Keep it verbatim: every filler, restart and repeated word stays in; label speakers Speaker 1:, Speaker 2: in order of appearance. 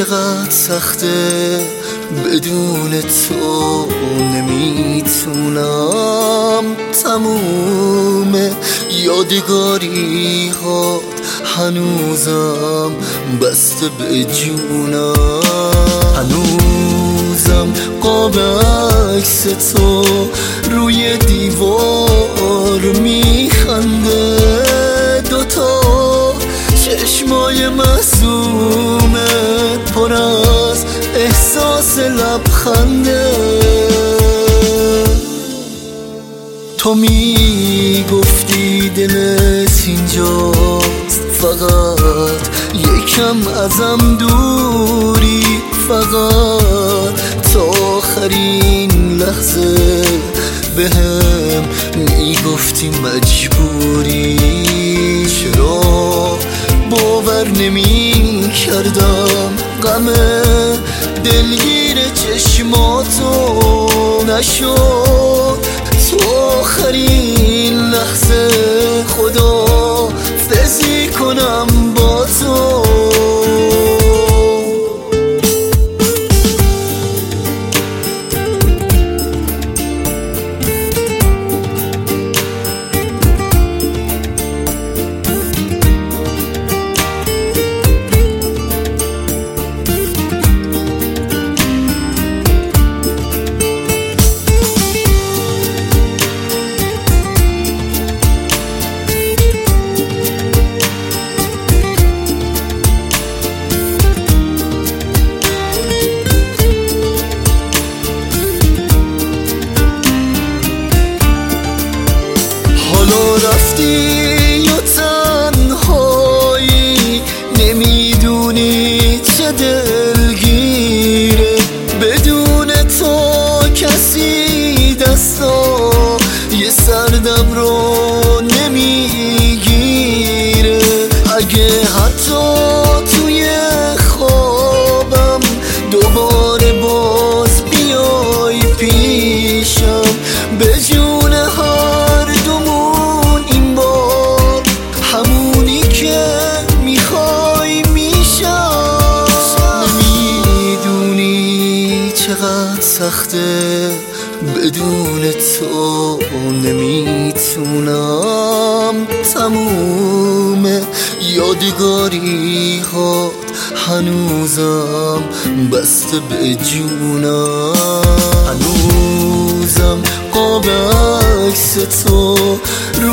Speaker 1: چقدر سخته بدون تو نمیتونم تموم یادگاری ها هنوزم بسته به جونم هنوزم قاب عکس تو روی دیوار میخنده دوتا چشمای معصومت پر از احساس لبخنده تو میگفتی دلت اینجاست فقط یکم ازم دوری فقط تا آخرین لحظه بهم میگفتی مجبوری چرا باور نمی کردم غم دلگیر چشماتو نشد تو آخرین لحظه خدا فزی کنم با تو رفتی یا تنهایی نمیدونی چه دلگیره بدون تو کسی دستا یه سردم رو نمیگیره اگه حتی توی خوابم دوباره باز بیای پیشم به جون هر دومون این بار همونی که میخوای میشم نمیدونی چقدر سخته بدون تو نمیتونم تموم یادگاری ها هنوزم بسته به جونم هنوزم قاب عکس تو